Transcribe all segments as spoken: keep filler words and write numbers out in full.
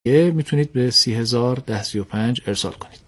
میتونید به سی هزار ده سی و پنج ارسال کنید.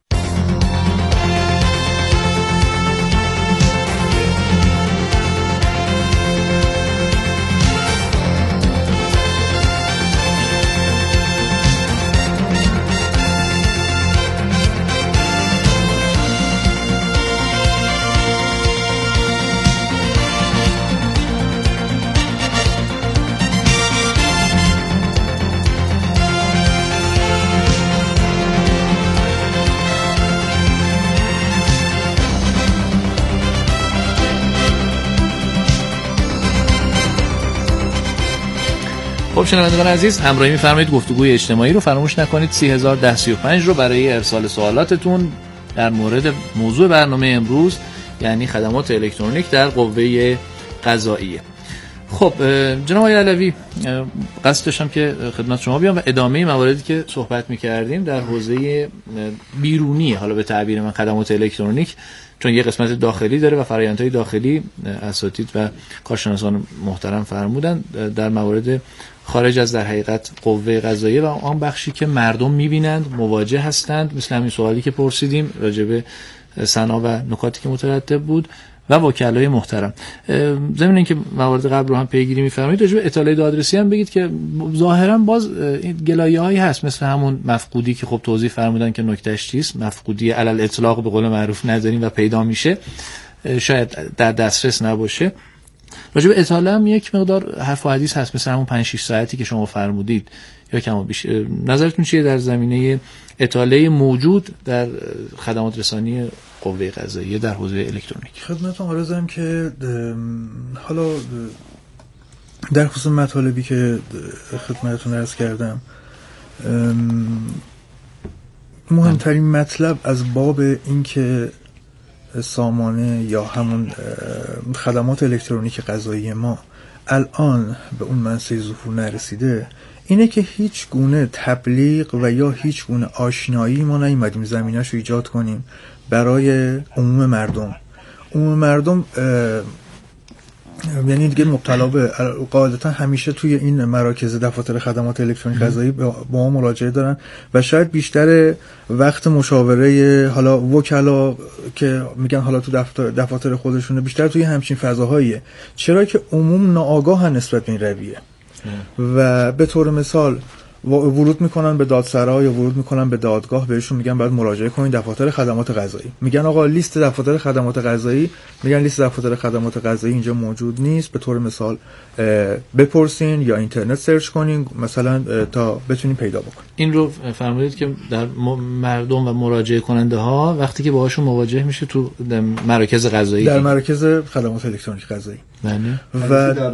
خب شنوندگان عزیز، همراهی می‌فرمایید گفتگوی اجتماعی رو فراموش نکنید. سی هزار ده سی و پنج رو برای ارسال سوالاتتون در مورد موضوع برنامه امروز، یعنی خدمات الکترونیک در قوه قضاییه. خب جناب آقای علوی، قصد داشتم که خدمت شما بیام و ادامه مواردی که صحبت می‌کردیم در حوزه بیرونی، حالا به تعبیر من خدمات الکترونیک، چون یه قسمت داخلی داره و فرآیندهای داخلی اساتید و کارشناسان محترم فرمودن در موارد خارج از در حقیقت قوه قضاییه و آن بخشی که مردم می‌بینند، مواجه هستند، مثل همین سوالی که پرسیدیم راجع به سنا و نکاتی که مترتب بود و وکلای محترم. ضمن اینکه موارد قبل رو هم پیگیری می‌فرمایید، راجع به اطلاع دادرسی هم بگید که ظاهرا باز گلایه‌هایی هست، مثل همون مفقودی که خب توضیح فرمودن که نکتهش چیست، مفقودی علل اطلاق به قول معروف نداریم و پیدا میشه، شاید در دسترس نباشه. راجع به اطلاع هم یک مقدار حرف و حدیث هست، مثل همون پنج شش ساعتی که شما فرمودید یا کم و بیش. نظرتون چیه در زمینه اطلاع موجود در خدمات رسانی قوه قضاییه در حوزه الکترونیک؟ خدمتتون عرضم که حالا در خصوص مطالبی که خدمتتون عرض کردم، مهمترین مطلب از باب این که سامانه یا همون خدمات الکترونیک قضایی ما الان به اون منصه ظهور نرسیده، اینه که هیچ گونه تبلیغ و یا هیچ گونه آشنایی ما نیومدیم زمینه‌اش رو ایجاد کنیم برای عموم مردم. عموم مردم یعنی دیگه مبتلا به قاعدتا همیشه توی این مراکز دفاتر خدمات الکترونیک قضایی با ما مراجعه دارن و شاید بیشتر وقت مشاوره حالا وکلا که میگن حالا تو دفتر دفاتر خودشونه بیشتر توی همچین فضاهاییه، چرا که عموم ناآگاه نسبت به این رویه و به طور مثال ورود میکنن به دادسرا یا ورود میکنن به دادگاه، بهشون میگن باید مراجعه کنین دفاتر خدمات قضایی، میگن آقا لیست دفاتر خدمات قضایی، میگن لیست دفاتر خدمات قضایی اینجا موجود نیست، به طور مثال بپرسین یا اینترنت سرچ کنین مثلا تا بتونین پیدا بکنین. این رو فرمودید که در مردم و مراجعه کننده ها وقتی که باهاشون مواجه میشه تو مراکز قضایی، در مراکز خدمات الکترونیک قضایی و در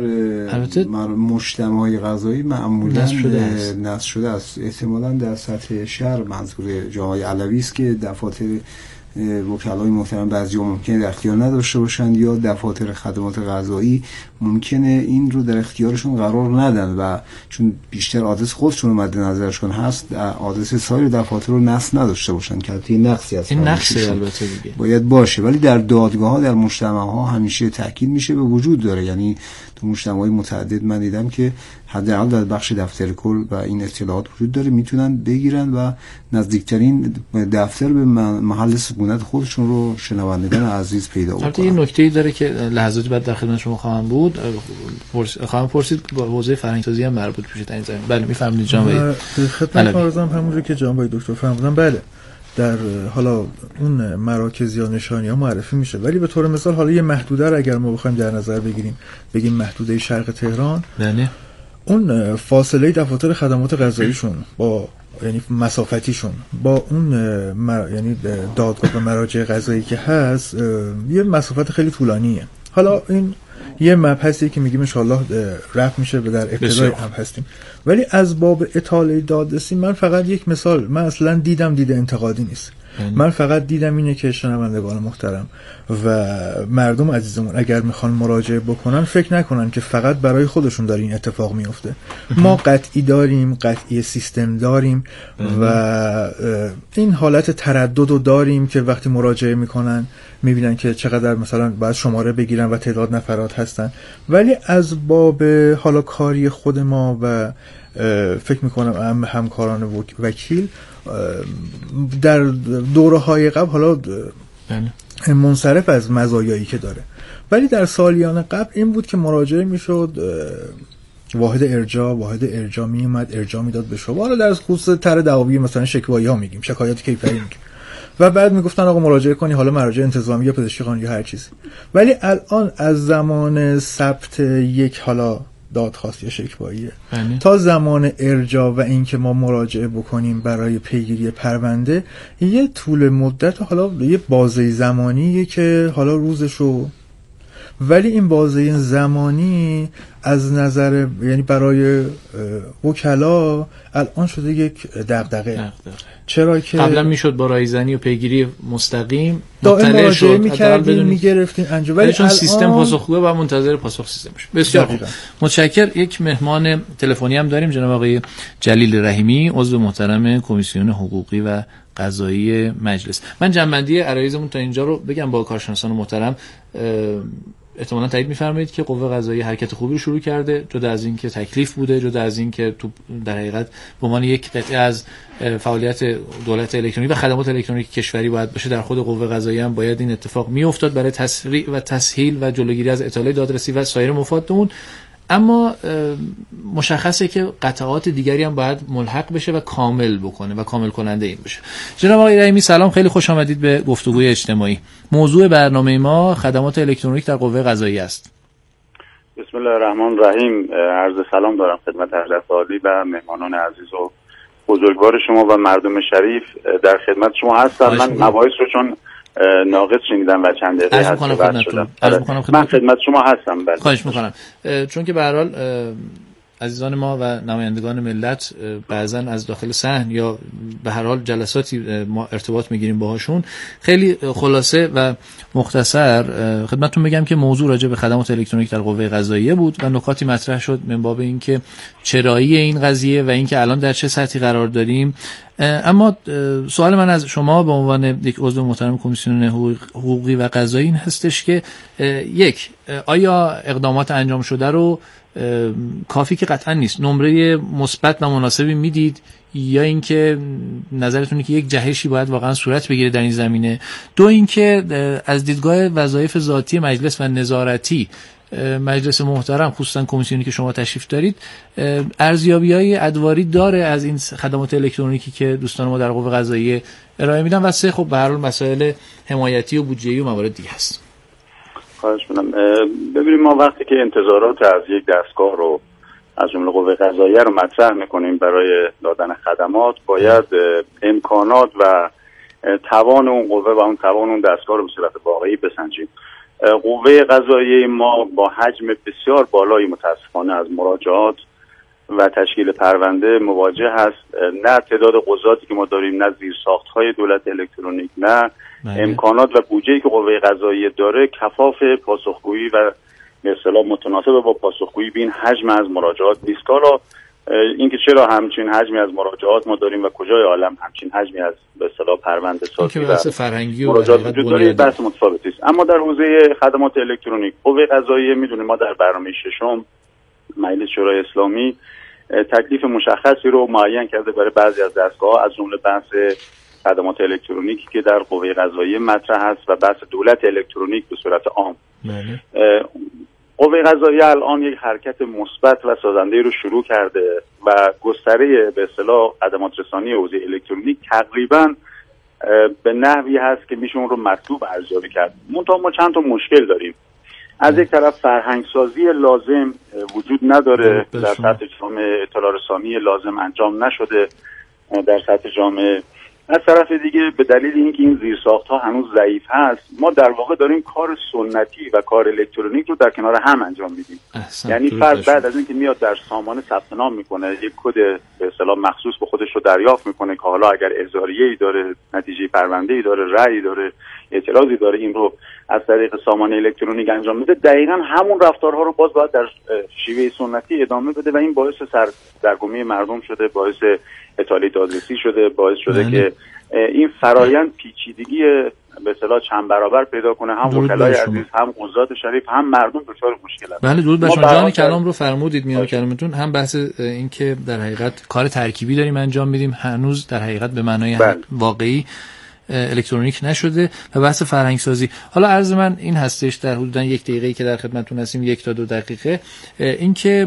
مجتمع قضایی معمولا نصب شده است. احتمالاً در سطح شهر منظور جای علوی است که دفاتر وکلای محترم بعضی‌ها ممکنه در اختیار نداشته باشند یا دفاتر خدمات قضایی ممکنه این رو در اختیارشون قرار ندن و چون بیشتر آدرس خودشون رو مد نظرشون هست، آدرس سایر دفاتر رو نصب نداشته باشن که این نقصی است. این نقصه البته دیگه باید باشه، ولی در دادگاه‌ها در مجتمع‌ها همیشه تاکید میشه به وجود داره. یعنی تو مجتمع‌های متعدد من دیدم که حداقل در بخش دفتر کل و این اطلاعات وجود داره، میتونن بگیرن و نزدیکترین دفتر به محل سکونت خودشون رو شنوندگان عزیز پیدا بکنن. البته این نکته‌ای داره که لحظاتی بعد در خدمت شما خواهم بود، خواهم پرسید با حوزه فرهنگ‌سازی هم مربوط میشه در این زمینه. بله میفهمید جناب خدمت عرضم همونجوری که جناب دکتر فرمودن، بله در حالا اون مراکز یا نشانی‌ها معرفی میشه، ولی به طور مثال حالا یه محدوده رو اگر ما بخوایم در نظر بگیریم، بگیم محدوده شرق تهران، بله اون فاصله دفاتر خدمات قضاییشون با یعنی مسافتیشون با اون مر... یعنی دادگاه و مراجع قضایی که هست یه مسافت خیلی طولانیه. حالا این یه مبحثی که میگیم ان شاءالله رفع میشه به در ابتدای هم هستیم، ولی از باب اطاله دادرسی من فقط یک مثال، من اصلا دیدم دیده انتقادی نیست، من فقط دیدم اینه که شنوندگان محترم و مردم عزیزمون اگر میخوان مراجعه بکنن فکر نکنن که فقط برای خودشون داره این اتفاق میفته. ما قطعی داریم، قطعی سیستم داریم و این حالت تردد رو داریم که وقتی مراجعه میکنن میبینن که چقدر مثلا باید شماره بگیرن و تعداد نفرات هستن، ولی از باب حالا کاری خود ما و فکر میکنم همکاران وکیل در دوره‌های قبل حالا منصرف از مزایایی که داره، ولی در سالیان قبل این بود که مراجعه میشد واحد ارجاع واحد ارجاع می اومد ارجاع میداد به شما، حالا در خصوص طرح دعاوی مثلا شکوایی ها میگیم، شکایات کیفری میگیم، و بعد میگفتن آقا مراجعه کنی، حالا مراجع انتظامی یا پزشکی قانونی یا هر چیزی. ولی الان از زمان ثبت یک حالا دادخواست یا شکواییه تا زمان ارجاع و اینکه ما مراجعه بکنیم برای پیگیری پرونده یه طول مدت، حالا یه بازه زمانیه که حالا روزشو، ولی این بازه زمانی از نظر یعنی برای وکلا الان شده یک دغدغه. چرا که قبلا میشد با رایزنی و پیگیری مستقیم مطلع شد می‌کردیم می‌گرفتیم انجام، ولی چون سیستم پاسخگوه و منتظر پاسخ سیستمش. بسیار خوب، متشکرم. یک مهمان تلفنی هم داریم، جناب آقای جلیل رحیمی، عضو محترم کمیسیون حقوقی و قضایی مجلس. من جنبندی عرایضمون تا اینجا رو بگم با کارشناسان محترم. احتمالاً تایید می‌فرمایید که قوه قضاییه حرکت خوبی رو شروع کرده، جدا از این که تکلیف بوده، جدا از این که تو در حقیقت به عنوان یک قطعه از فعالیت دولت الکترونیکی و خدمات الکترونیکی کشوری باید باشه، در خود قوه قضاییه هم باید این اتفاق میافتاد برای تسریع و تسهیل و جلوگیری از اطاله دادرسی و سایر مفاد اون. اما مشخصه که قطعات دیگری هم باید ملحق بشه و کامل بکنه و کامل کننده این بشه. جناب آقای رحیمی سلام، خیلی خوش آمدید به گفتگوی اجتماعی. موضوع برنامه ما خدمات الکترونیک در قوه قضاییه است. بسم الله الرحمن الرحیم. عرض سلام دارم خدمت حضرت عالی و مهمانان عزیز و بزرگوار شما و مردم شریف. در خدمت شما هستم. من مباحث رو چون ناقص شنیدم و چند دقیقه هست صحبت شدم. من خدمت شما هستم. بله. خواهش میکنم. چون که به هر حال عزیزان ما و نمایندگان ملت بعضا از داخل صحن یا به هر حال جلساتی ما ارتباط میگیریم باهاشون، خیلی خلاصه و مختصر خدمتتون بگم که موضوع راجع به خدمات الکترونیک در قوه قضاییه بود و نکاتی مطرح شد من باب اینکه چرایی این قضیه و اینکه الان در چه سطحی قرار داریم. اما سوال من از شما به عنوان یک عضو محترم کمیسیون حقوقی و قضایی این هستش که یک، آیا اقدامات انجام شده رو کافی که قطعا نیست نمره مثبت و مناسبی میدید، یا اینکه نظرتونه که یک جهشی باید واقعا صورت بگیره در این زمینه؟ دو، اینکه از دیدگاه وظایف ذاتی مجلس و نظارتی مجلس محترم، خصوصا کمیسیونی که شما تشریف دارید، ارزیابی‌های ادواری داره از این خدمات الکترونیکی که دوستان ما در قوه قضاییه ارائه میدن؟ و سه، خب به هر حال مسائل حمایتی و بودجه‌ای و موارد دیگه هست. خواهش می‌کنم. ببینیم، ما وقتی که انتظارات از یک دستگاه رو از جمله قوه قضاییه رو مطرح می‌کنیم برای دادن خدمات، باید امکانات و توان اون قوه و اون توان اون دستگاه رو به صورت واقعی بسنجیم. قوه قضاییه ما با حجم بسیار بالایی متاسفانه از مراجعات و تشکیل پرونده مواجه هست. نه تعداد قضاتی که ما داریم، نه زیرساخت‌های دولت الکترونیک، نه معنی. امکانات و بودجه‌ای که قوه قضاییه داره کفاف پاسخگویی و به اصطلاح متناسب با پاسخگویی به این حجم از مراجعات نیست. حالا اینکه چرا همچین حجمی از مراجعات ما داریم و کجای عالم همچین حجمی از به اصطلاح پرونده سازی و فرهنگی و مراجعات وجود داره، بحث متفاوتی است. اما در حوزه خدمات الکترونیک قوه قضاییه میدونیم ما در برنامه ششم مجلس شورای اسلامی تکلیف مشخصی رو معین کرده برای بعضی از دستگاه‌ها، از جمله بحث خدمات الکترونیکی که در قوه قضاییه مطرح است و بحث دولت الکترونیک به صورت عام. قوه قضاییه الان یک حرکت مثبت و سازنده رو شروع کرده و گستره به اصطلاح خدمات رسانی حوزه الکترونیک تقریبا به نحوی هست که میشه اون رو مطلوب ارزیابی کرد. منتها ما چند تا مشکل داریم. از یک طرف فرهنگ سازی لازم وجود نداره، در سطح جامعه اطلاع رسانی لازم انجام نشده در سطح جامعه. از طرف دیگه به دلیل اینکه این زیرساخت‌ها هنوز ضعیف هست، ما در واقع داریم کار سنتی و کار الکترونیک رو در کنار هم انجام میدیم. یعنی فرد بعد از اینکه میاد در سامانه ثبت نام میکنه، یک کد به اصطلاح مخصوص به خودش رو دریافت میکنه که حالا اگر اظهاریه‌ای داره، نتیجه پرونده‌ای داره، رأی داره، اعتراضی داره، این رو از طریق سامانه الکترونیک انجام میده. دقیقاً همون رفتارها رو باز باید در شیوه سنتی ادامه بده و این باعث سردرگمی مردم شده، باعث اطاله دادرسی شده، باعث شده که این فرایند پیچیدگی به اصطلاح چند برابر پیدا کنه، هم وکلای عزیز، هم قضات شریف، هم مردم دچار مشکل است. بله درود بر شما. جان کلام رو فرمودید میان کلامتون. هم بحث این که در حقیقت کار ترکیبی داریم انجام میدیم، هنوز در حقیقت به معنای واقعی الکترونیک نشده، و بحث فرهنگ سازی. حالا عرض من این هستش در حدوداً یک دقیقه‌ای که در خدمتتون هستیم، یک تا دو دقیقه، این که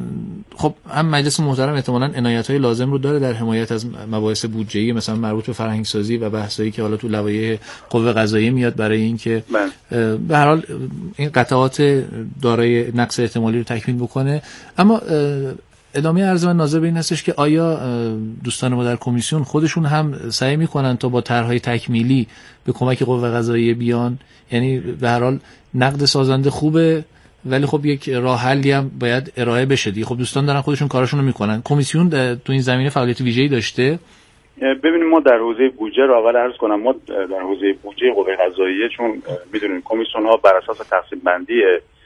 خب هم مجلس محترم احتمالاً عنایت‌های لازم رو داره در حمایت از مباحث بودجه‌ای مثلا مربوط به فرهنگ سازی و بحثایی که حالا تو لوایح قوه قضاییه میاد برای اینکه به هر حال این قطعات دارای نقص احتمالی رو تکمیل بکنه. اما ادامه عرض من ناظر به این هستش که آیا دوستان ما در کمیسیون خودشون هم سعی میکنن تا با طرح‌های تکمیلی به کمک قوه قضاییه بیان؟ یعنی به هر حال نقد سازنده خوبه، ولی خب یک راه حلی هم باید ارائه بشه دیگه. خب دوستان دارن خودشون کاراشون رو میکنن. کمیسیون تو این زمینه فعالیت ویژه‌ای داشته؟ ببینیم ما در حوزه بودجه رو اول عرض کنم، ما در حوزه بودجه قوه قضاییه چون میدونیم کمیسیون ها بر اساس تقسیم بندی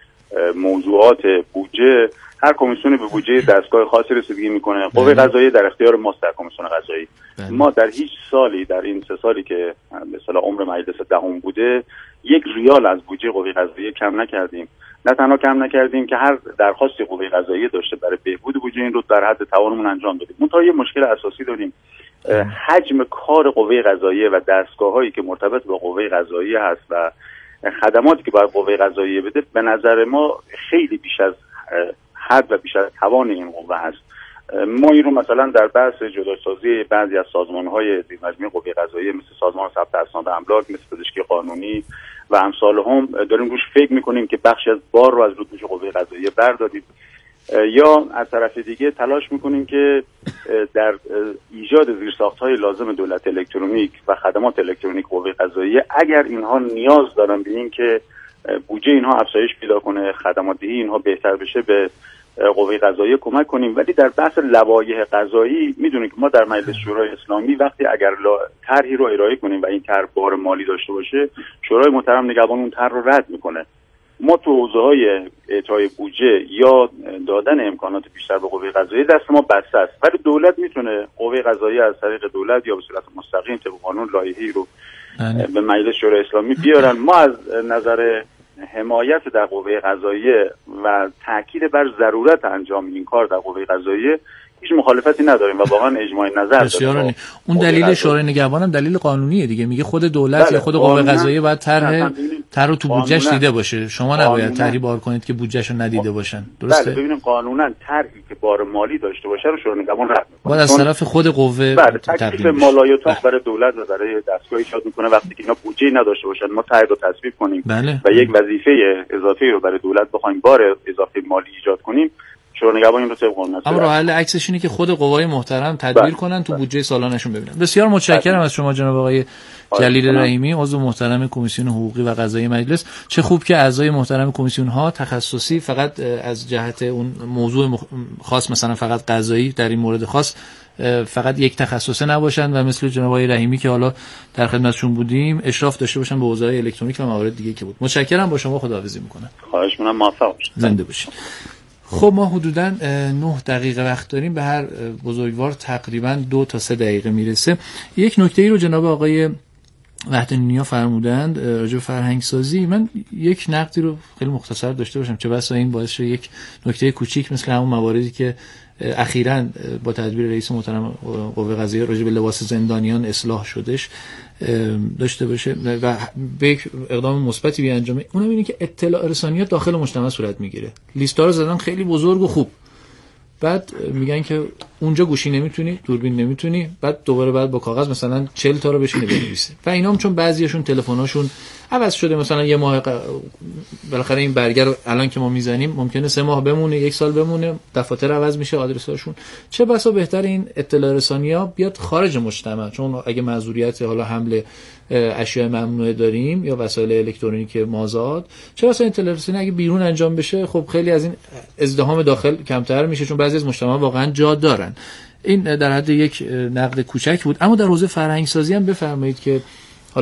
موضوعات بودجه، هر کمیسیونی به بودجه دستگاه خاصی رسیدگی میکنه. قوه قضاییه در اختیار ماست در کمیسیون قضایی. ما در هیچ سالی در این سه سالی که به اصطلاح عمر مجلس دهم بوده یک ریال از بودجه قوه قضاییه کم نکردیم. نه تنها کم نکردیم که هر درخواستی قوه قضاییه داشته برای بهبود بودجه این رو در حد توانمون انجام دادیم. منتها یه مشکل اساسی داریم، حجم کار قوه قضاییه و دستگاه‌هایی که مرتبط با قوه قضاییه هست و خدماتی که باید قوه قضاییه بده به نظر ما خیلی بیش از حد و بیش از توان این قوه هست. ما این رو مثلا در بحث جداسازی بعضی از سازمان‌های زیرمجموعه قوه قضاییه مثل سازمان ثبت اسناد املاک، مثل پزشکی قانونی و امثال هم داریم روش فکر می‌کنیم که بخشی از بار رو از روی دوش قوه قضاییه برداریم، یا از طرف دیگه تلاش می‌کنیم که در ایجاد زیرساخت‌های لازم دولت الکترونیک و خدمات الکترونیک قوه قضاییه اگر اینها نیاز دارن به این که بودجه اینها افزایش پیدا کنه، خدمات دهی اینها بهتر بشه، به قوه قضاییه کمک کنیم. ولی در بحث لوایح قضایی میدونید که ما در مجلس شورای اسلامی وقتی اگر طرحی رو ارائه کنیم و این طرح بار مالی داشته باشه، شورای محترم نگهبان اون طرح رو رد میکنه. ما تو حوزه‌های اعطای بودجه یا دادن امکانات بیشتر به قوه قضاییه دست ما بسته است، ولی دولت میتونه قوه قضاییه از طریق دولت یا به صورت مستقیم طبق قانون لایحه‌ای رو به مجلس شورای اسلامی بیارن. ما از نظر حمایت در قوه قضاییه و تاکید بر ضرورت انجام این کار در قوه قضاییه هیچ مخالفتی نداریم و واقعا اجماع نظر داریم. اون دلیل شورای نگهبان هم دلیل قانونیه دیگه، میگه خود دولت بله. یا خود قوه قضاییه باید طرح طرح تو بودجهش دیده باشه، شما نباید طرحی بار کنید که بودجهشو ندیده باشن. درسته؟ بله ببینیم قانونا طرحی که بار مالی داشته باشه رو شورای نگهبان رد میکنه. باید از طرف خود قوه بله تکلیف مالایاتاق برای دولت و برای دستگاه ایجاد میکنه وقتی که اینا بودجه نداشته باشن ما طرح رو تصویب کنیم بله. و یک وظیفه اضافی رو برای دولت بخوایم بار اضافه مالی ایجاد کنیم، شورای نگهبان این رو طبق قانون. اما راه حل عکسش اینه که خود قوای محترم تدبیر بله. کنن تو بودجه سالانشون ببینن. بسیار متشکرم بله. از شما جناب آقای جلیل رحیمی، عضو محترم کمیسیون حقوقی و قضایی مجلس. چه خوب که اعضای محترم کمیسیون ها تخصصی فقط از جهت اون موضوع خاص مثلا فقط قضایی در این مورد خاص فقط یک تخصصه نباشن و مثل جناب آقای رحیمی که حالا در خدمتشون بودیم اشراف داشته باشن به حوزه‌های الکترونیک و موارد دیگه که بود. متشکرم، با شما خداحافظی میکنم. خواهش می‌کنم، موفق باشید. زنده باشید. خب ما حدوداً نه دقیقه وقت داریم، به هر بزرگوار تقریباً دو تا سه دقیقه میرسه. یک نکته ای رو جناب آقای وحدت‌نیا فرمودند راجع به فرهنگ سازی، من یک نقدی رو خیلی مختصر داشته باشم، چه بسا این باعث شه یک نکته کوچیک مثل همون مواردی که اخیراً با تدبیر رئیس محترم قوه قضاییه راجع به لباس زندانیان اصلاح شدش داشته باشه و به یک اقدام مثبتی بیانجامه. اونم اینه که اطلاع رسانیات داخل مجتمع صورت میگیره. لیستا رو زدن خیلی بزرگ و خوب، بعد میگن که اونجا گوشی نمیتونی، دوربین نمیتونی، بعد دوباره بعد با کاغذ مثلا چهل تا رو بشینه بنویسه. و اینام چون بعضیاشون تلفن‌هاشون عوض شده، مثلا یه ماه بالاخره این برگر رو الان که ما میزنیم ممکنه سه ماه بمونه، یک سال بمونه، دفاتر عوض میشه، آدرساشون. چه بسا بهتر این اطلاع رسانی‌ها بیاد خارج مجتمع، چون اگه معذوریت حالا حمل اشیاء ممنوعه داریم یا وسایل الکترونیک مازاد، چه بسا اطلاع رسانی اگه بیرون انجام بشه خب خیلی از این ازدحام داخل کمتر میشه، چون بعضی از مجتمع واقعا جا دارن. این در حد یک نقد کوچک بود. اما در حوزه فرهنگ سازی هم بفرمایید که حالا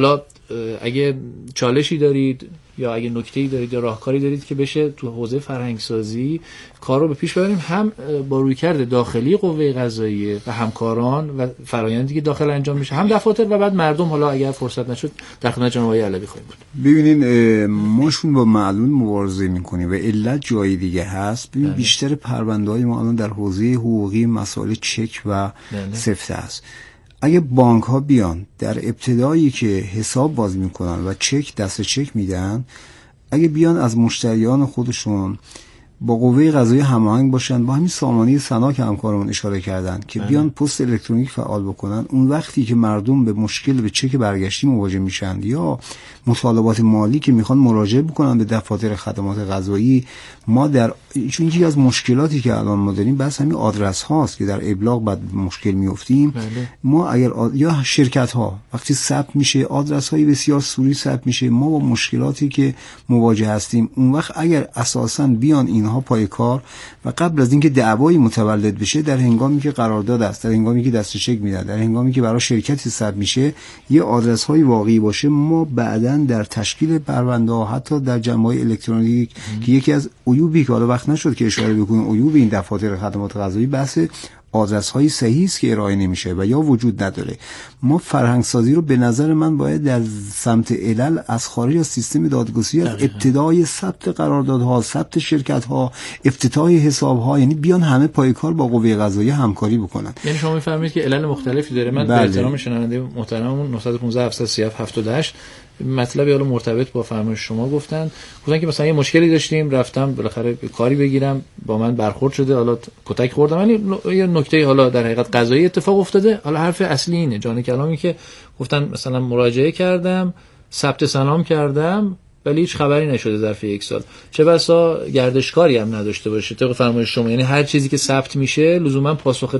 اگه چالشی دارید یا اگه نکته‌ای دارید یا راهکاری دارید که بشه تو حوزه فرهنگ سازی کار رو به پیش ببریم، هم با رویکرد داخلی قوه قضاییه و همکاران و فرآیندی که داخل انجام میشه، هم دفاتر و بعد مردم. حالا اگر فرصت نشد در خدمت جناب آقای علوی خواهیم بود. ببینین ماشون با معلول مبارزه میکنیم و علت جای دیگه هست. ببین بیشتر پرونده‌های ما الان در حوزه حقوقی مسائل چک و سفته است. اگه بانک ها بیان در ابتدایی که حساب باز میکنن و چک دست چک میدن، اگه بیان از مشتریان خودشون با قوه قضاییه هماهنگ باشن، با همین سامانه سنا که همکارمون اشاره کردن که بیان پست الکترونیک فعال بکنن، اون وقتی که مردم به مشکل به چک برگشتی مواجه میشن یا مطالبات مالی که میخوان مراجعه بکنن به دفاتر خدمات قضایی، ما در چون یکی از مشکلاتی که الان ما داریم بس همین آدرس هاست که در ابلاغ بعد مشکل میافتیم. ما اگر آد... یا شرکت ها وقتی ثبت میشه آدرس های بسیار سوری ثبت میشه، ما با مشکلاتی که مواجه هستیم. اون وقت اگر اساساً بیان اینها پای کار و قبل از اینکه دعوایی متولد بشه، در هنگامی که قرارداد است، در هنگامی که دست چک میدن، در هنگامی که برای شرکتی ثبت میشه یه آدرس های واقعی باشه، ما بعداً در تشکیل پرونده ها حتی در جمع‌های الکترونیک که یکی از عیوبی که حالا وقت نشد که اشاره بکنیم، عیوب این دفاتر خدمات قضایی بحث آدرس های صحیح است که ارائه نمیشه و یا وجود نداره. ما فرهنگ سازی رو به نظر من باید در سمت علل از خارج از سیستم دادگستری، از ابتدای ثبت قراردادها، ثبت شرکت ها، افتتاح حساب ها، یعنی بیان همه پای کار با قوه قضاییه همکاری بکنن. یعنی شما میفهمید که علل مختلفی داره. من به احترام شنونده محترممون نه یک پنج هفت سه هفت هفت هشت مطلبی حالا مرتبط با فرمایش شما گفتن گفتن که مثلا یه مشکلی داشتیم، رفتم بالاخره کاری بگیرم، با من برخورد شده، حالا کتک خوردم، یعنی یه نکته حالا در حقیقت قضایی اتفاق افتاده. حالا حرف اصلی اینه، جان کلامی که گفتن مثلا مراجعه کردم، ثبت سلام کردم، ولی هیچ خبری نشده ظرف یک سال. چه بسا گردشکاری هم نداشته باشه طبق فرمایش شما، یعنی هر چیزی که ثبت میشه لزوما پاسخ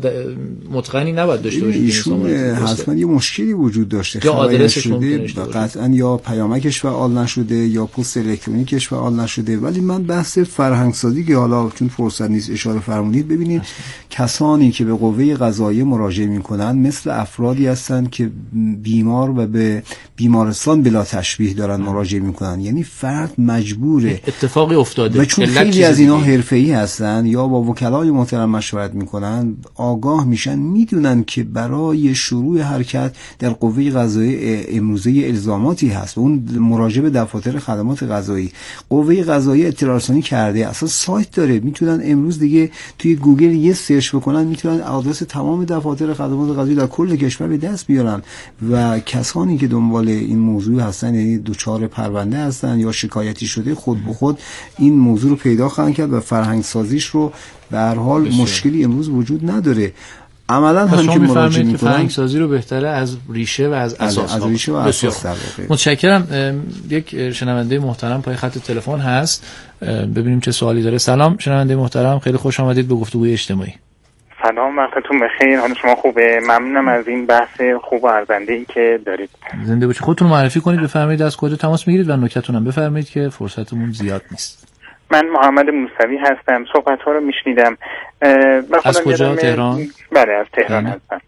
متقنی نباید داشته باشه. ایشون حتما یه مشکلی وجود داشته، یا آدرسش شده قطعا، یا پیامکش فعال نشده یا پست الکترونیکش فعال نشده. ولی من بحث فرهنگ سازی که حالا چون فرصت نیست اشاره فرمودید، ببینید کسانی که به قوه قضاییه مراجعه میکنن مثل افرادی هستن که بیمار و به بیمارستان بلا تشبیه دارن مراجعه میکنن، یعنی فرد مجبوره، اتفاقی افتاده و چون خیلی از اینا حرفه‌ای هستن یا با وکلای محترم مشورت میکنن، آگاه میشن، میدونن که برای شروع حرکت در قوه قضاییه امروزه الزاماتی هست و اون مراجعه به دفاتر خدمات قضایی. قوه قضاییه اطلاع رسانی کرده، اصلا سایت داره، میتونن امروز دیگه توی گوگل یه سرچ بکنن، میتونن آدرس تمام دفاتر خدمات قضایی در کل کشور به دست بیارن. و کسانی که دنبال این موضوع هستن، یعنی دوچار پرونده هستن یا شکایتی شده، خود به خود این موضوع رو پیدا خواهند کرد و فرهنگ سازیش رو به هر حال بسیار. مشکلی امروز وجود نداره. عملا هم که مراجعه می‌کنن فرهنگ سازی رو بهتره از ریشه و از اساس از ریشه و اساس. متشکرم. یک شنونده محترم پای خط تلفن هست، ببینیم چه سوالی داره. سلام شنونده محترم، خیلی خوش آمدید به گفتگوی اجتماعی. سلام، وقتتون بخیر، حال شما خوبه؟ ممنونم از این بحث خوب و ارزنده‌ای که دارید. زنده باشید. خودتون معرفی کنید، بفرمایید از کجا تماس میگیرید و نکته‌تون هم بفرمایید که فرصتمون زیاد نیست. من محمد موسوی هستم، صحبت‌ها رو میشنیدم. از کجا؟ تهران؟ بله از تهران بله. هستم.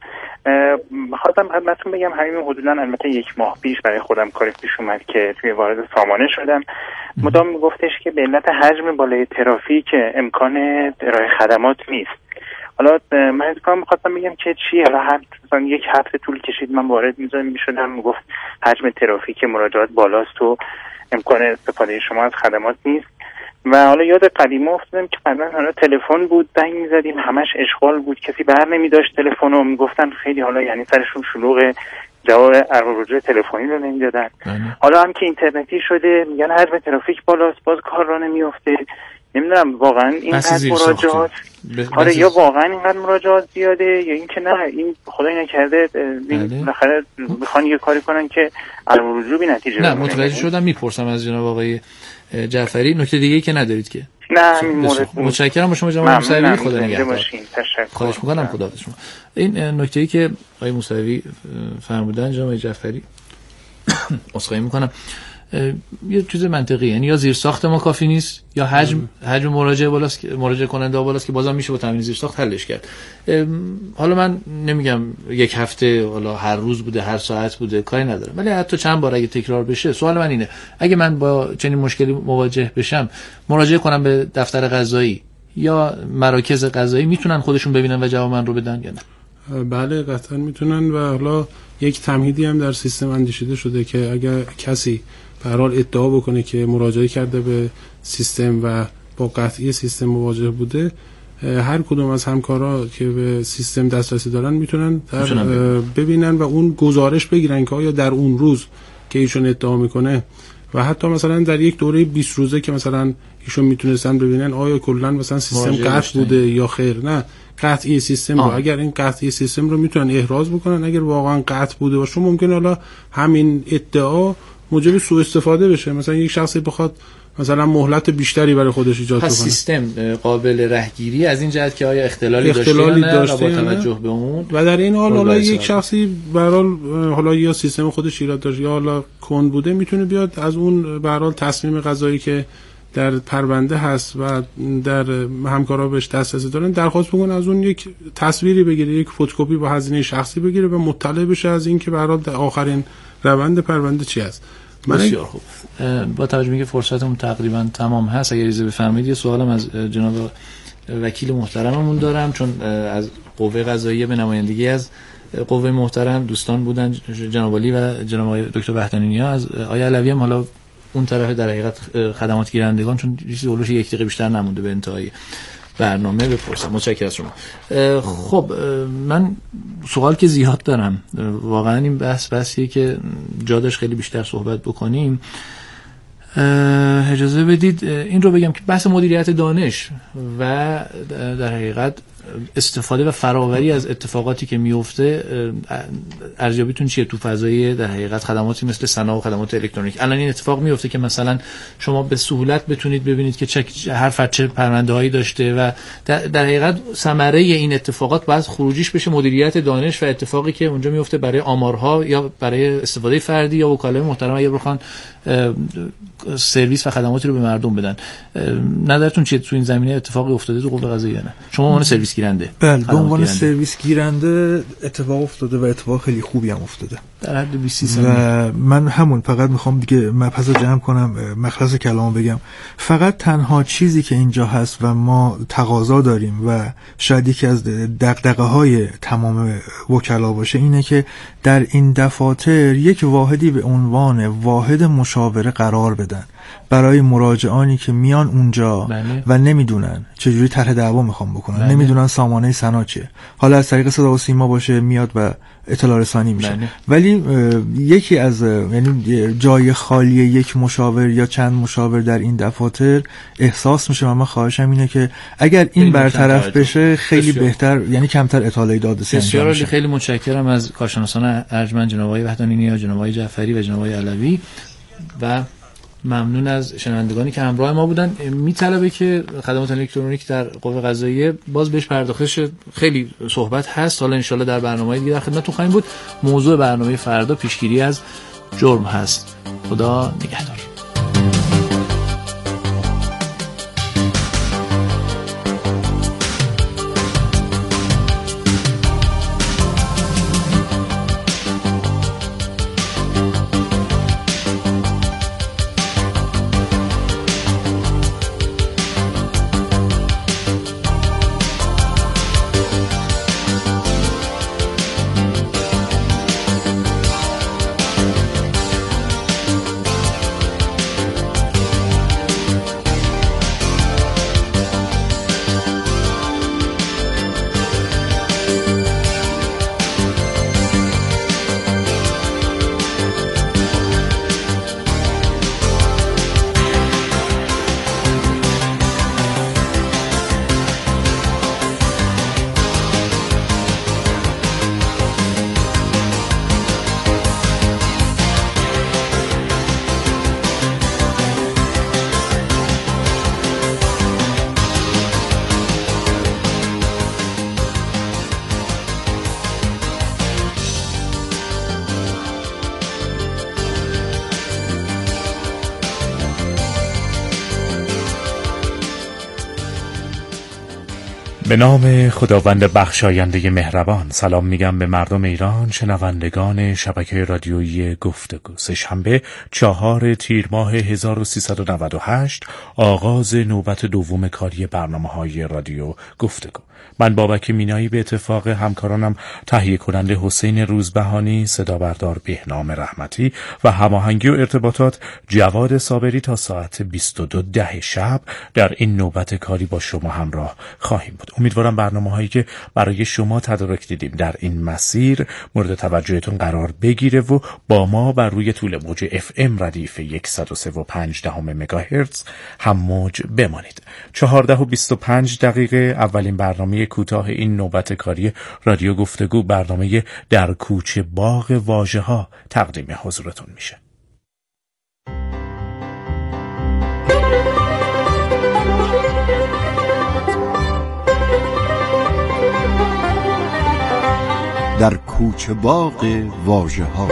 خواستم خدمتتون بگم همین حدوداً البته یک ماه پیش برای خودم کاری پیش اومد که توی وارد سامانه شدم. مدام میگفتش که به علت حجم بالای ترافیک امکان ارائه خدمات نیست. حالا من از کام می‌خواستم بگم که چی، حالا هر مثلا یک هفته طول کشید من وارد می‌شدم، میگفت حجم ترافیک مراجعات بالاست و امکان استفاده شما از خدمات نیست. و حالا یاد قدیما افتادم که قبلا حالا تلفن بود، زنگ می‌زدیم همش اشغال بود، کسی بر نمی‌داشت تلفن رو، میگفتن خیلی حالا یعنی سرشون شلوغه، جواب رجوع تلفنی رو نمیدادن. حالا هم که اینترنتی شده میگن حجم ترافیک بالاست، باز کار را نمیافته. نمیدونم واقعا اینقدر مراجعات آره یا واقعا اینقدر مراجعات زیاده یا اینکه نه این خدای نکرده بالاخره میخوان یه کاری کنن که الرجوع بی نتیجه نه متوجه شدم. میپرسم از جناب آقای جعفری نکته دیگه‌ای که ندارید که؟ نه همین مورد. متشکرم با شما جناب موسوی، خدا نگهدار. خواهش می‌کنم، خدا شما. این نکته‌ای که آقای موسوی فرمودن جناب جعفری عذرخواهی می‌کنم، یه چیز منطقیه، یعنی یا زیر ساخت ما کافی نیست یا حجم حجم مراجعه بالاست، مراجعه کننده بالاست که بازم میشه با تامین زیر ساخت حلش کرد. حالا من نمیگم یک هفته، حالا هر روز بوده، هر ساعت بوده، کاری ندارم، ولی حتی چند بار اگه تکرار بشه، سوال من اینه اگه من با چنین مشکلی مواجه بشم مراجعه کنم به دفتر قضایی یا مراکز قضایی، میتونن خودشون ببینن و جواب من رو بدن یا نه؟ بله قطعا میتونن. و حالا یک تمهیدی هم در سیستم اندیشیده شده که اگر کسی به هر حال ادعا بکنه که مراجعه کرده به سیستم و با قطعی سیستم مواجه بوده، هر کدوم از همکارا که به سیستم دسترسی دارن میتونن در ببینن و اون گزارش بگیرن که آیا در اون روز که ایشون ادعا میکنه و حتی مثلا در یک دوره بیست روزه که مثلا ایشون میتونستن ببینن آیا کلا مثلا سیستم قطع بوده یا خیر. نه، قطعی سیستم رو اگر این قطعی سیستم رو میتونن احراز بکنن، اگر واقعا قطع بوده باشه ممکنه حالا همین ادعا موجب سوء استفاده بشه، مثلا یک شخصی بخواد مثلا مهلت بیشتری برای خودش ایجاد کنه. پس سیستم قابل رهگیری از این جهت که آیا اختلالی, اختلالی داشته, داشته یا نه با توجه به اون، و در این حال حالا یک شخصی به هر حال حالا یا سیستم خودش ایراد داشت یا حالا کند بوده، میتونه بیاد از اون به هر حال تصمیم قضایی که در پرونده هست و در همکارا بهش دسترسی دارن درخواست بکنه از اون یک تصویری بگیره، یک فتوکپی با هزینه شخصی بگیره و مطلع بشه از این که به هر حال آخرین روند پرونده چی است. بسیار خوب. با توجه به اینکه فرصتمون تقریبا تمام هست، اگر اجازه بفرمایید یه سوالم از جناب وکیل محترممون دارم، چون از قوه قضاییه به نمایندگی از قوه محترم دوستان بودن، جناب علی و جناب دکتر وحدت‌نیا. از آقای علوی هم حالا اون طرف در حقیقت خدمات گیرندگان، چون چیزی اولش یک دقیقه بیشتر نمونده به انتهای برنامه، بپرسم. متشکرم از شما. خب من سوال که زیاد دارم، واقعا این بحث بحثیه که جا داشت خیلی بیشتر صحبت بکنیم. اجازه بدید این رو بگم که بحث مدیریت دانش و در حقیقت استفاده و فراوری از اتفاقاتی که میفته، ارزیابیتون چیه تو فضای در حقیقت خدماتی مثل صنایع و خدمات الکترونیک؟ الان این اتفاق میفته که مثلا شما به سهولت بتونید ببینید که چه هر فرد چه پرونده‌هایی داشته و در, در حقیقت ثمره این اتفاقات باید خروجیش بشه مدیریت دانش و اتفاقی که اونجا میفته برای آمارها یا برای استفاده فردی یا وکلای محترم اگه بخوان سرویس و خدماتی رو به مردم بدن. نظرتون چیه تو این زمینه اتفاقی افتاده تو قوه قضاییه نه؟ شما عنوان سرویس گیرنده. بله، به عنوان سرویس گیرنده اتفاق افتاده و اتفاق خیلی خوبی هم افتاده در حد بیست سال. و من همون فقط میخوام دیگه مبحث رو جمع کنم، مخلص کلامو بگم. فقط تنها چیزی که اینجا هست و ما تقاضا داریم و شاید یکی از دغدغه‌های تمام وکلا باشه اینه که در این دفاتر یک واحدی به عنوان واحد مشاوره قرار بدن برای مراجعانی که میان اونجا بله. و نمیدونن چجوری طرح دعوا میخوام بکنن، بله. نمیدونن سامانه سنا چیه، حالا از طریق صدا و سیما باشه میاد و اطلاع رسانی میشه، بله. ولی یکی از یعنی جای خالی یک مشاور یا چند مشاور در این دفاتر احساس میشه و من خواهشم اینه که اگر این برطرف بشه خیلی بسیار. بهتر، یعنی کمتر اطلاع دادرسی انجام میشه. خیلی متشکرم از کارشناسان ارجمند جناب آقای وحدت‌نیا، جناب آقای جعفری و جناب آقای علوی و ممنون از شنوندگانی که همراه ما بودن. میطلبه که خدمات الکترونیک در قوه قضاییه باز بهش پرداختش، خیلی صحبت هست، حالا انشالله در برنامه دیگه در خدمتتون خواهیم بود. موضوع برنامه فردا پیشگیری از جرم هست. خدا نگهدار. به نام خداوند بخشاینده مهربان. سلام میگم به مردم ایران، شنوندگان شبکه رادیویی گفتگو. سه‌شنبه چهار تیر ماه هزار و سیصد و نود و هشت، آغاز نوبت دوم کاری برنامه‌های رادیو گفتگو. من بابک مینایی به اتفاق همکارانم تهیه کننده حسین روزبهانی، صدا بردار بهنام رحمتی و هماهنگی و ارتباطات جواد صابری تا ساعت بیست و دو ده شب در این نوبت کاری با شما همراه خواهیم بود. امیدوارم برنامه‌هایی که برای شما تدارک دیدیم در این مسیر مورد توجهتون قرار بگیره و با ما بر روی طول موج اف ام ردیف صد و سه و پنج دهم مگاهرتز هم موج بمانید. چهارده و بیست و پنج دقیقه اولین برنامه کوتاه این نوبت کاری رادیو گفتگو، برنامه در کوچه باغ واژه‌ها تقدیم حضورتون میشه. در کوچه باغ واژه‌ها.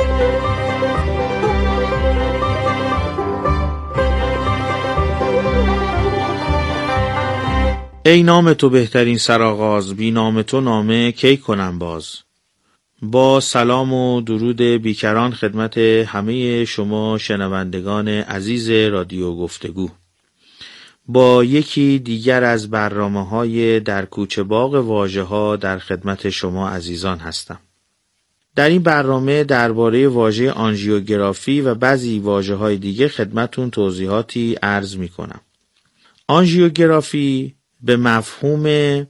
ای نام تو بهترین سرآغاز، بی نام تو نامه کی کنم باز. با سلام و درود بیکران خدمت همه شما شنوندگان عزیز رادیو گفتگو، با یکی دیگر از برنامه‌های در کوچه باغ واژه‌ها در خدمت شما عزیزان هستم. در این برنامه درباره واژه آنژیوگرافی و بعضی واژه‌های دیگه خدمتون توضیحاتی عرض می‌کنم. آنژیوگرافی به مفهوم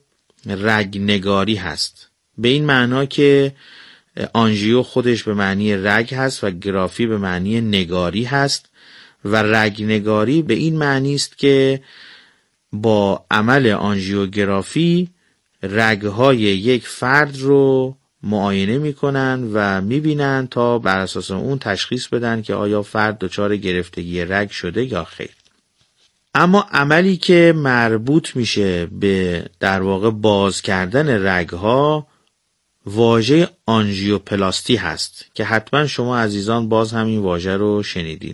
رگنگاری هست، به این معنا که آنژیو خودش به معنی رگ هست و گرافی به معنی نگاری هست و رگنگاری به این معنی است که با عمل آنژیوگرافی رگ‌های یک فرد رو معاینه میکنن و میبینن تا بر اساس اون تشخیص بدن که آیا فرد دچار گرفتگی رگ شده یا خیر. اما عملی که مربوط میشه به در واقع باز کردن رگ‌ها واژه آنژیوپلاستی هست که حتما شما عزیزان باز همین واژه رو شنیدین.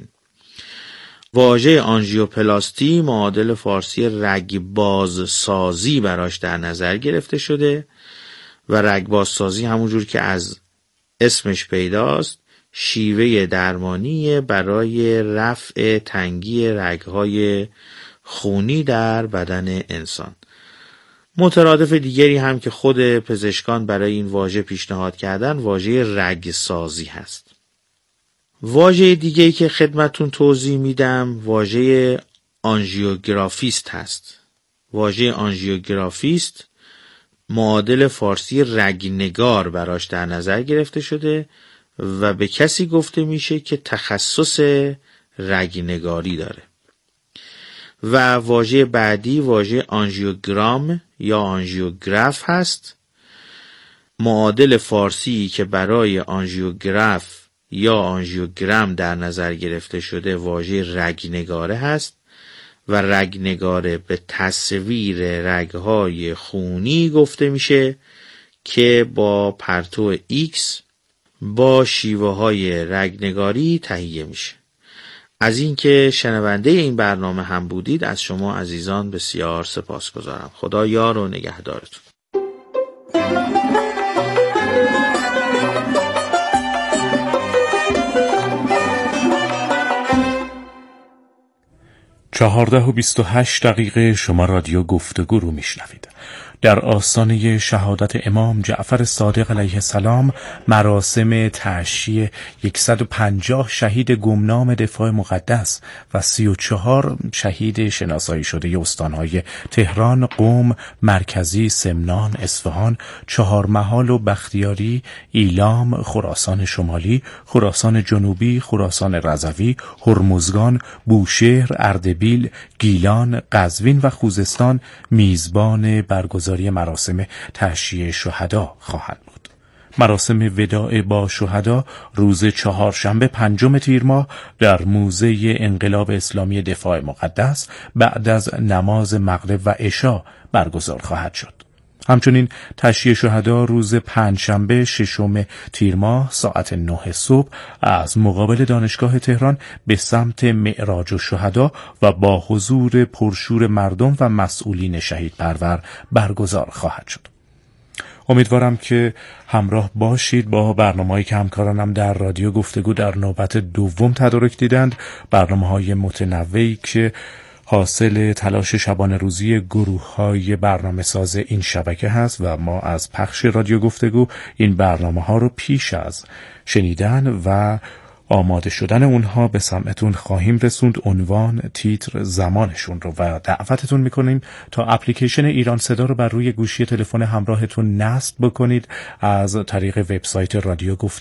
واژه آنژیوپلاستی معادل فارسی رگ بازسازی براش در نظر گرفته شده و رگ بازسازی همونجور که از اسمش پیداست شیوه درمانی برای رفع تنگی رگ‌های خونی در بدن انسان. مترادف دیگری هم که خود پزشکان برای این واژه پیشنهاد کردن واژه رگ سازی هست. واژه دیگه‌ای که خدمتون توضیح میدم واژه آنژیوگرافیست هست. واژه آنژیوگرافیست معادل فارسی رگنگار براش در نظر گرفته شده و به کسی گفته میشه که تخصص رگنگاری داره. و واژه بعدی واژه آنژیوگرام یا آنژیوگراف هست. معادل فارسی که برای آنژیوگراف یا آنژیوگرام در نظر گرفته شده واژه رگنگاره هست و رگنگاره به تصویر رگ‌های خونی گفته میشه که با پرتو ایکس با شیوه های رگنگاری تهیه میشه. از اینکه شنونده این برنامه هم بودید از شما عزیزان بسیار سپاسگزارم. خدا یار و نگهدارتون. چهارده و بیست و هشت دقیقه شما رادیو گفتگو رو میشنوید. در آستانه شهادت امام جعفر صادق علیه السلام مراسم تعشیه صد و پنجاه شهید گمنام دفاع مقدس و سی و چهار شهید شناسایی شده استانهای تهران، قم، مرکزی، سمنان، اصفهان، چهارمحال و بختیاری، ایلام، خراسان شمالی، خراسان جنوبی، خراسان رضوی، هرمزگان، بوشهر، اردبیل، گیلان، قزوین و خوزستان میزبان برگزاری مراسم تعشیه شهدا خواهند بود. مراسم وداع با شهدا روز چهارشنبه پنجم تیر ماه در موزه انقلاب اسلامی دفاع مقدس بعد از نماز مغرب و عشا برگزار خواهد شد. همچنین تشییع شهدا روز پنجشنبه ششم تیر ماه ساعت نه صبح از مقابل دانشگاه تهران به سمت معراج الشهدا و با حضور پرشور مردم و مسئولین شهید پرور برگزار خواهد شد. امیدوارم که همراه باشید با برنامه‌هایی که همکارانم در رادیو گفتگو در نوبت دوم تدارک دیدند، برنامه‌های متنوعی که حاصل تلاش شبانه روزی گروه‌های برنامه ساز این شبکه هست و ما از پخش رادیو گفتگو این برنامه‌ها رو پیش از شنیدن و آماده شدن اونها به سمعتون خواهیم رسوند. عنوان، تیتر، زمانشون رو و دعوتتون میکنیم تا اپلیکیشن ایران صدا رو بر روی گوشی تلفن همراهتون نصب بکنید، از طریق وبسایت رادیو گفتگو